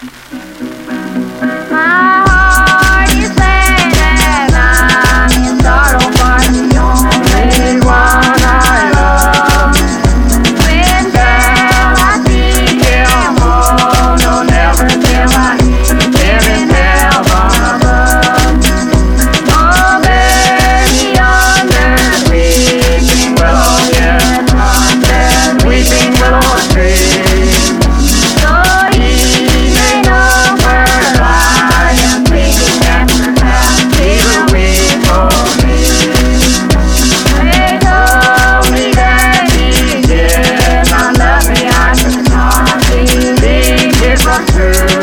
My heart is sad and I'm in sorrow for the only one I love. When shall I see him? Oh, no, never till I live in heaven above. Oh, there yonder weeping willow, yes, I said weeping willow tree. So he may know where I am thinking and perhaps he will weep for me. They told me that he did not love me. I could not believe it was true.